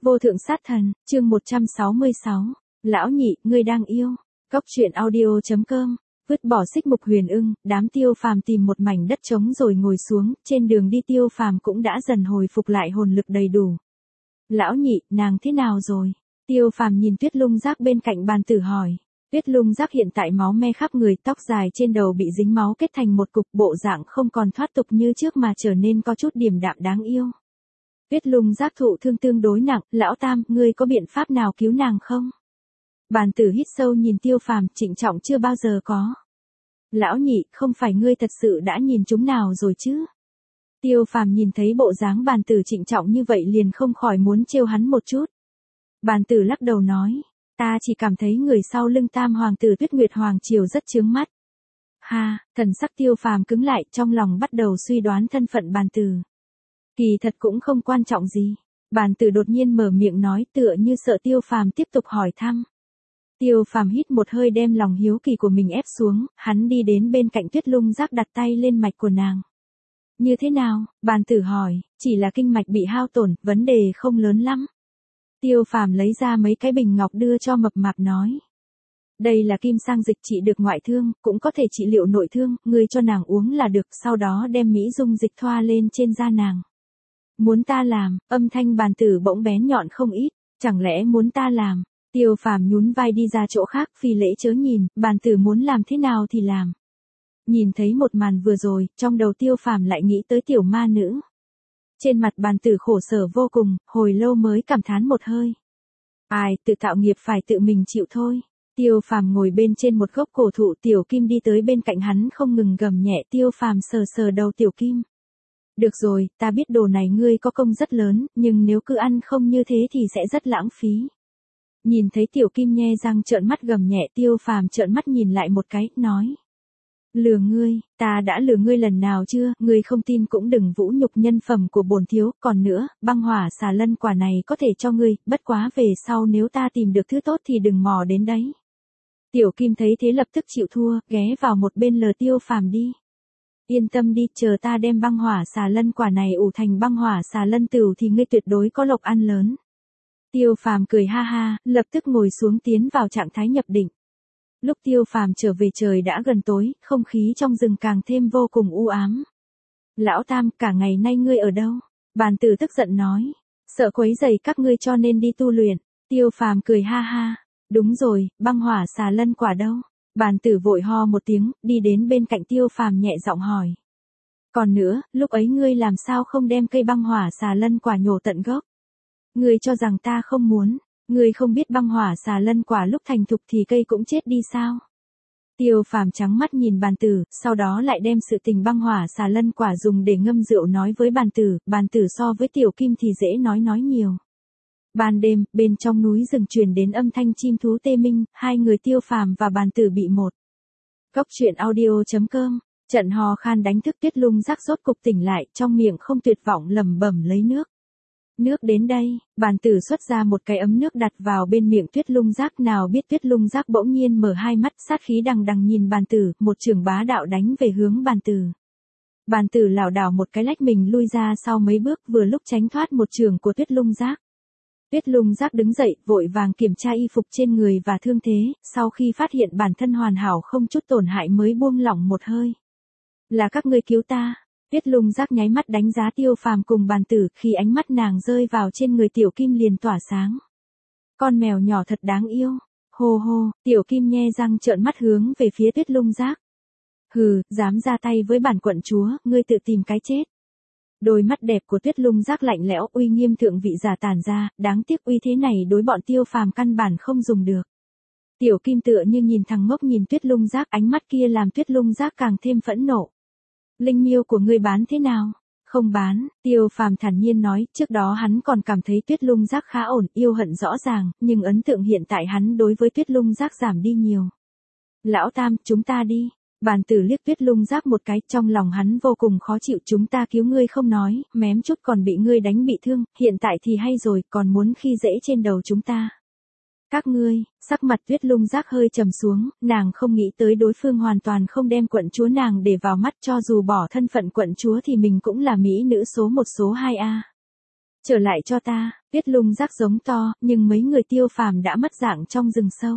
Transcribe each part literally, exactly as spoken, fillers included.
Vô thượng sát thần, chương một trăm sáu mươi sáu. Lão nhị, ngươi đang yêu. Cốc truyện audio.com. Vứt bỏ xích mục huyền ưng, đám Tiêu Phàm tìm một mảnh đất trống rồi ngồi xuống, trên đường đi Tiêu Phàm cũng đã dần hồi phục lại hồn lực đầy đủ. Lão nhị, nàng thế nào rồi? Tiêu Phàm nhìn Tuyết Lung Giác bên cạnh bàn tử hỏi. Tuyết Lung Giác hiện tại máu me khắp người, tóc dài trên đầu bị dính máu kết thành một cục, bộ dạng không còn thoát tục như trước mà trở nên có chút điềm đạm đáng yêu. Tuyết Lung Giác thụ thương tương đối nặng, lão tam, ngươi có biện pháp nào cứu nàng không? Bàn tử hít sâu nhìn Tiêu Phàm, trịnh trọng chưa bao giờ có. Lão nhị, không phải ngươi thật sự đã nhìn chúng nào rồi chứ? Tiêu Phàm nhìn thấy bộ dáng bàn tử trịnh trọng như vậy liền không khỏi muốn trêu hắn một chút. Bàn tử lắc đầu nói, ta chỉ cảm thấy người sau lưng tam hoàng tử Tuyết Nguyệt Hoàng Triều rất chướng mắt. Ha, thần sắc Tiêu Phàm cứng lại, trong lòng bắt đầu suy đoán thân phận bàn tử. Kỳ thật cũng không quan trọng gì. Bàn tử đột nhiên mở miệng nói, tựa như sợ Tiêu Phàm tiếp tục hỏi thăm. Tiêu Phàm hít một hơi đem lòng hiếu kỳ của mình ép xuống, hắn đi đến bên cạnh Tuyết Lung Giác đặt tay lên mạch của nàng. Như thế nào? Bàn tử hỏi, chỉ là kinh mạch bị hao tổn, vấn đề không lớn lắm. Tiêu Phàm lấy ra mấy cái bình ngọc đưa cho mập mạp nói. Đây là kim sang dịch trị được ngoại thương, cũng có thể trị liệu nội thương, ngươi cho nàng uống là được, sau đó đem mỹ dung dịch thoa lên trên da nàng. Muốn ta làm? Âm thanh bàn tử bỗng bén nhọn không ít, chẳng lẽ muốn ta làm? Tiêu Phàm nhún vai đi ra chỗ khác, phi lễ chớ nhìn, bàn tử muốn làm thế nào thì làm. Nhìn thấy một màn vừa rồi, trong đầu Tiêu Phàm lại nghĩ tới tiểu ma nữ. Trên mặt bàn tử khổ sở vô cùng, hồi lâu mới cảm thán một hơi. Ai, tự tạo nghiệp phải tự mình chịu thôi. Tiêu Phàm ngồi bên trên một gốc cổ thụ, Tiểu Kim đi tới bên cạnh hắn không ngừng gầm nhẹ, Tiêu Phàm sờ sờ đầu Tiểu Kim. Được rồi, ta biết đồ này ngươi có công rất lớn, nhưng nếu cứ ăn không như thế thì sẽ rất lãng phí. Nhìn thấy Tiểu Kim nhe răng trợn mắt gầm nhẹ, Tiêu Phàm trợn mắt nhìn lại một cái, nói. Lừa ngươi, ta đã lừa ngươi lần nào chưa, ngươi không tin cũng đừng vũ nhục nhân phẩm của bổn thiếu, còn nữa, băng hỏa xà lân quả này có thể cho ngươi, bất quá về sau nếu ta tìm được thứ tốt thì đừng mò đến đấy. Tiểu Kim thấy thế lập tức chịu thua, ghé vào một bên lờ Tiêu Phàm đi. Yên tâm đi, chờ ta đem băng hỏa xà lân quả này ủ thành băng hỏa xà lân tửu thì ngươi tuyệt đối có lộc ăn lớn. Tiêu Phàm cười ha ha, lập tức ngồi xuống tiến vào trạng thái nhập định. Lúc Tiêu Phàm trở về trời đã gần tối, không khí trong rừng càng thêm vô cùng u ám. Lão tam, cả ngày nay ngươi ở đâu? Bàn tử tức giận nói. Sợ quấy rầy các ngươi cho nên đi tu luyện. Tiêu Phàm cười ha ha. Đúng rồi, băng hỏa xà lân quả đâu? Bàn tử vội ho một tiếng, đi đến bên cạnh Tiêu Phàm nhẹ giọng hỏi. Còn nữa, lúc ấy ngươi làm sao không đem cây băng hỏa xà lân quả nhổ tận gốc? Ngươi cho rằng ta không muốn, ngươi không biết băng hỏa xà lân quả lúc thành thục thì cây cũng chết đi sao? Tiêu Phàm trắng mắt nhìn bàn tử, sau đó lại đem sự tình băng hỏa xà lân quả dùng để ngâm rượu nói với bàn tử, bàn tử so với Tiểu Kim thì dễ nói nói nhiều. Ban đêm, bên trong núi rừng truyền đến âm thanh chim thú tê minh, hai người Tiêu Phàm và bàn tử bị một. Cốc truyện audio.com. Trận hò khan đánh thức Tuyết Lung Giác rốt cục tỉnh lại, trong miệng không tuyệt vọng lẩm bẩm lấy nước. Nước đến đây, bàn tử xuất ra một cái ấm nước đặt vào bên miệng Tuyết Lung Giác, nào biết Tuyết Lung Giác bỗng nhiên mở hai mắt, sát khí đằng đằng nhìn bàn tử, một chưởng bá đạo đánh về hướng bàn tử. Bàn tử lảo đảo một cái lách mình lui ra sau mấy bước, vừa lúc tránh thoát một chưởng của Tuyết Lung Giác. Tuyết Lung Giác đứng dậy, vội vàng kiểm tra y phục trên người và thương thế, sau khi phát hiện bản thân hoàn hảo không chút tổn hại mới buông lỏng một hơi. Là các ngươi cứu ta. Tuyết Lung Giác nháy mắt đánh giá Tiêu Phàm cùng bàn tử, khi ánh mắt nàng rơi vào trên người Tiểu Kim liền tỏa sáng. Con mèo nhỏ thật đáng yêu. Hô hô, Tiểu Kim nhe răng trợn mắt hướng về phía Tuyết Lung Giác. Hừ, dám ra tay với bản quận chúa, ngươi tự tìm cái chết. Đôi mắt đẹp của Tuyết Lung Giác lạnh lẽo, uy nghiêm thượng vị giả tản ra, đáng tiếc uy thế này đối bọn Tiêu Phàm căn bản không dùng được. Tiểu Kim tựa như nhìn thằng ngốc nhìn Tuyết Lung Giác, ánh mắt kia làm Tuyết Lung Giác càng thêm phẫn nộ. Linh miêu của ngươi bán thế nào? Không bán, Tiêu Phàm thản nhiên nói, trước đó hắn còn cảm thấy Tuyết Lung Giác khá ổn, yêu hận rõ ràng, nhưng ấn tượng hiện tại hắn đối với Tuyết Lung Giác giảm đi nhiều. Lão tam, chúng ta đi. Bàn tử liếc Tuyết Lung Giác một cái, trong lòng hắn vô cùng khó chịu, chúng ta cứu ngươi không nói, mém chút còn bị ngươi đánh bị thương, hiện tại thì hay rồi, còn muốn khi dễ trên đầu chúng ta. Các ngươi, sắc mặt Tuyết Lung Giác hơi trầm xuống, nàng không nghĩ tới đối phương hoàn toàn không đem quận chúa nàng để vào mắt, cho dù bỏ thân phận quận chúa thì mình cũng là mỹ nữ số một số hai a. Trở lại cho ta, Tuyết Lung rắc giống to, nhưng mấy người Tiêu Phàm đã mất dạng trong rừng sâu.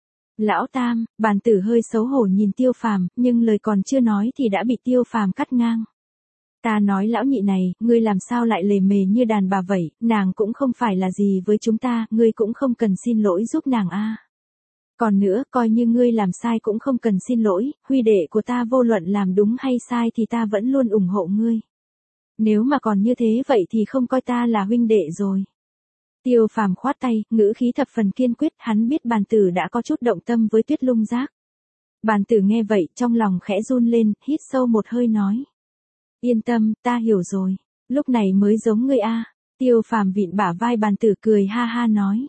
Lão Tam, bàn tử hơi xấu hổ nhìn Tiêu Phàm, nhưng lời còn chưa nói thì đã bị Tiêu Phàm cắt ngang. Ta nói lão nhị này, ngươi làm sao lại lề mề như đàn bà vậy, nàng cũng không phải là gì với chúng ta, ngươi cũng không cần xin lỗi giúp nàng a. Còn nữa, coi như ngươi làm sai cũng không cần xin lỗi, huy đệ của ta vô luận làm đúng hay sai thì ta vẫn luôn ủng hộ ngươi. Nếu mà còn như thế vậy thì không coi ta là huynh đệ rồi. Tiêu Phàm khoát tay, ngữ khí thập phần kiên quyết, hắn biết bàn tử đã có chút động tâm với Tuyết Lung Giác. Bàn tử nghe vậy, trong lòng khẽ run lên, hít sâu một hơi nói. Yên tâm, ta hiểu rồi. Lúc này mới giống ngươi a. Tiêu Phàm vịn bả vai bàn tử cười ha ha nói.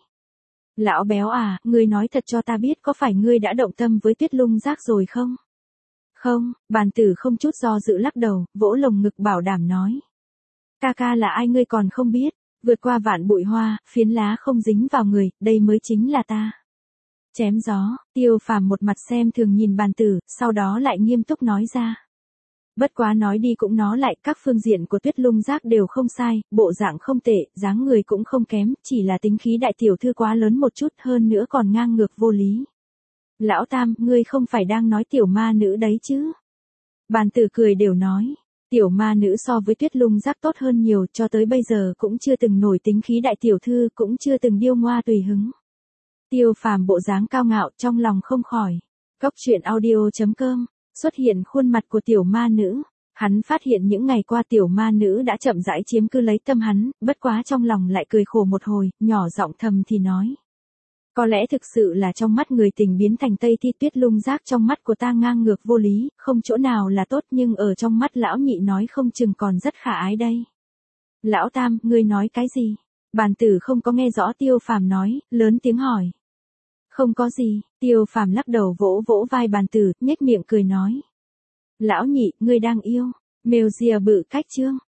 Lão béo à, ngươi nói thật cho ta biết có phải ngươi đã động tâm với Tuyết Lung Giác rồi không? Không, bàn tử không chút do dự lắc đầu, vỗ lồng ngực bảo đảm nói. Ca ca là ai ngươi còn không biết, vượt qua vạn bụi hoa, phiến lá không dính vào người, đây mới chính là ta. Chém gió, Tiêu Phàm một mặt xem thường nhìn bàn tử, sau đó lại nghiêm túc nói ra. Bất quá nói đi cũng nói lại, các phương diện của Tuyết Lung Giác đều không sai, bộ dạng không tệ, dáng người cũng không kém, chỉ là tính khí đại tiểu thư quá lớn một chút, hơn nữa còn ngang ngược vô lý. Lão Tam, ngươi không phải đang nói tiểu ma nữ đấy chứ? Bàn tử cười đều nói, tiểu ma nữ so với Tuyết Lung Giác tốt hơn nhiều, cho tới bây giờ cũng chưa từng nổi tính khí đại tiểu thư, cũng chưa từng điêu ngoa tùy hứng. Tiêu Phàm bộ dáng cao ngạo, trong lòng không khỏi. Góc truyện audio chấm com xuất hiện khuôn mặt của tiểu ma nữ. Hắn phát hiện những ngày qua tiểu ma nữ đã chậm rãi chiếm cứ lấy tâm hắn, bất quá trong lòng lại cười khổ một hồi, nhỏ giọng thầm thì nói. Có lẽ thực sự là trong mắt người tình biến thành Tây Thi, Tuyết Lung Giác trong mắt của ta ngang ngược vô lý, không chỗ nào là tốt, nhưng ở trong mắt lão nhị nói không chừng còn rất khả ái đây. Lão Tam, ngươi nói cái gì? Bàn tử không có nghe rõ Tiêu Phàm nói, lớn tiếng hỏi. Không có gì, Tiêu Phàm lắc đầu vỗ vỗ vai bàn tử, nhếch miệng cười nói. Lão nhị, ngươi đang yêu, mèo rìa bự cách trương.